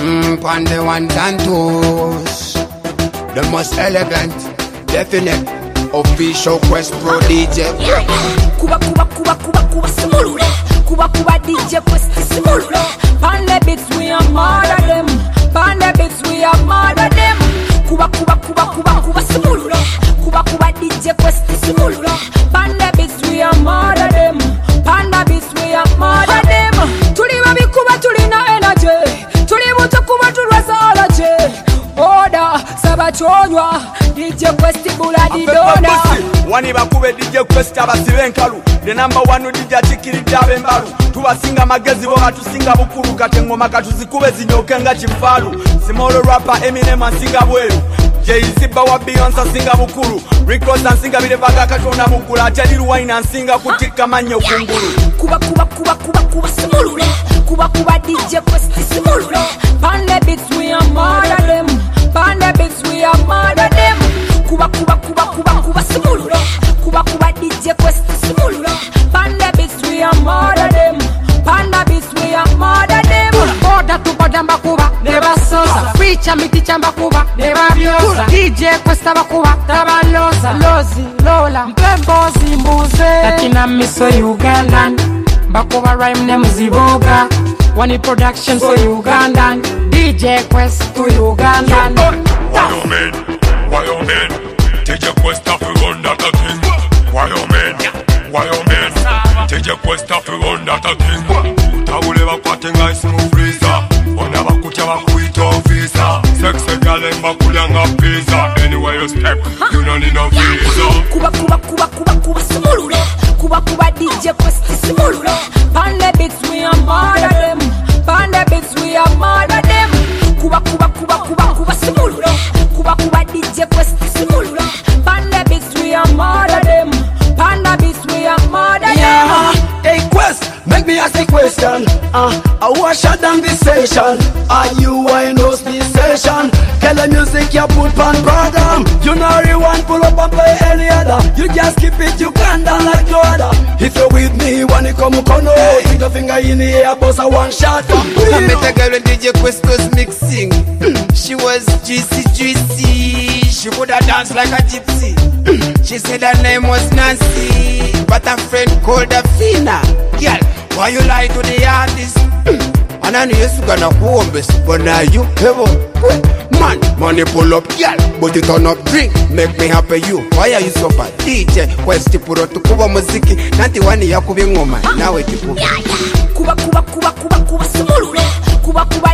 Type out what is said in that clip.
On the ones and twos, the most elegant, definite, official Quest Pro DJ. Kuba simulule. Kuba DJ Quest simulule. Pande beats we are murder them. Pande beats we are murder them. Kuba simulule. Kuba DJ Quest simulule. Pande beats we are murder them. Panda beats we are murder them. Tuli babi kuba tuli na energy. Tuli buto kuba tulwaza alaje. Oda sabachonywa DJ Quest bula didona. Wani bakube DJ Quest abasibe enkalu. The number one DJ chikirida bembalu. Tubasinga magezi bo batusinga bukuru kate ngoma katuzikube zinyoke nga chifalu. Small rapper Eminem asinga bweru. Jay-Z bawa Beyonce asinga bukuru. Rick Ross asinga bile baga katona mukula. Ateli Wine asinga kutika manyo kunguru. Kuba simulule. Kuba DJ Quest simulule. Pande beats we are murder them. Pande beats we are murder them. Kuba simulule. Kuba DJ Quest simulule. Pande beats we are murder them. Panda beats we are murder them. Boda tu boda mbakuba neba sosa. Ficha miti chamba kuba neba biosa. DJ Quest bakuba tabaloza. Lozi Lola mpembozi mbuze. Latina miso Ugandan. Bakuba rhyme ne mziboga. Wani production so Ugandan. DJ Quest to Ugandan. Why you mean? DJ Quest have to run that a thing. Why you mean? DJ Quest have to run that a thing. Utabule bakwatenga isimu freezer. Ona bakucha bakuita visa. Sexe gale bakulanga pizza. Anywhere you step, you don't need no visa. Kuba simulule. Kuba DJ Quest simulule. Pande beats we are murder them. Pande beats we are murder them. Kuba simulule. Kuba DJ Quest simulule. Pande beats we are murder them. Panda beats we are murder them. Hey Quest, make me ask a question. I was shut down this session. Are you in host this session? Tell the music you put on program. You know you want pull up and play any other. You just keep it Uganda like no other. If you're with me, when you come kono, stick a finger in the air, boss a one shot. I met a girl when DJ Quest was mixing. She was juicy. She would have danced like a gypsy. She said her name was Nancy, but her friend called her Fina. Girl, why you lie to the artist? And I knew you gonna home best, but now you man, money pull up, girl, but you turn up drink, make me happy you. Why are you so bad? DJ Quest puro tukuba muziki, nanti wani ya kubi ngoma, nawe tukuba. Kuba simulule. Kuba